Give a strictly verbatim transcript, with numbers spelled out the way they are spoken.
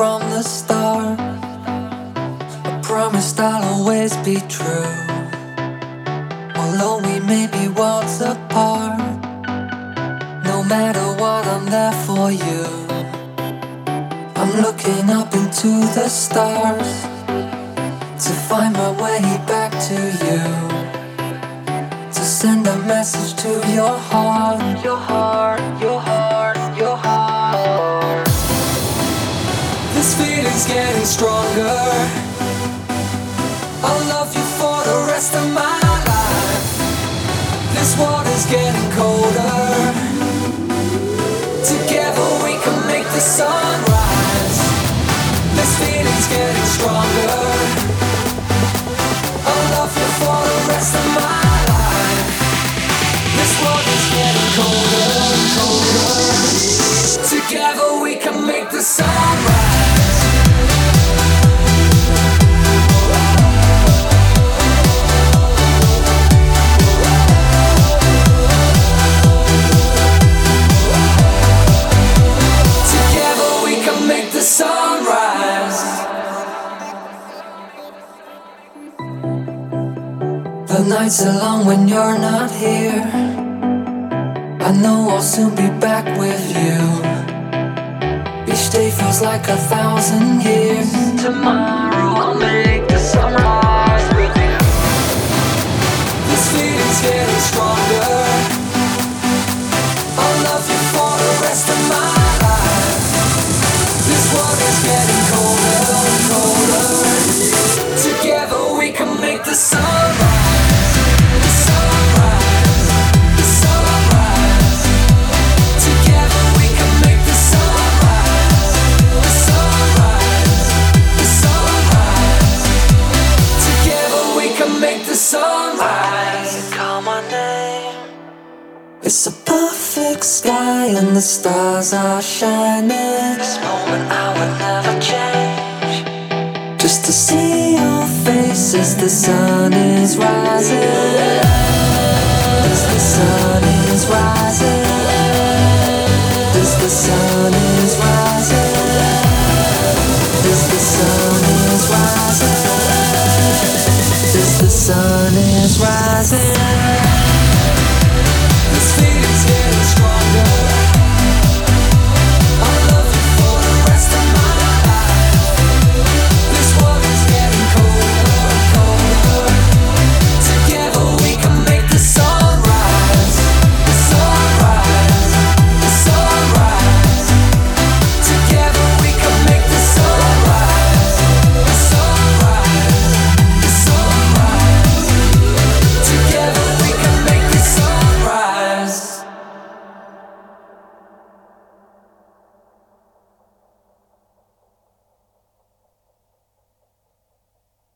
from the start. I promised I'll always be true. Although we may be worlds apart, no matter what, I'm there for you. I'm looking up into the stars to find my way back to you, to send a message to your heart, your heart, your heart, your heart. This feeling's getting stronger. I'll love you for the rest of my life. This water's getting colder. Together we can make the sun rise. This feeling's getting stronger. I'll love you for the rest of my life. This water's getting colder, colder. Together we can make the sun rise. Sunrise. The nights are long when you're not here. I know I'll soon be back with you. Each day feels like a thousand years. Tomorrow I'll make the sunrise with you. This feeling's getting stronger. I'll love you for the rest of my life. This water's getting colder, colder. Together we can make the sunrise, the sunrise, the sunrise. Together we can make the sunrise, the sunrise, the sunrise. Together we can make the sunrise. Call my name. It's a perfect sky and the stars are shining. This moment I would never change. Just to see your face as the sun is rising. As the sun is rising. As the sun is rising. As the sun is rising. As the sun is rising.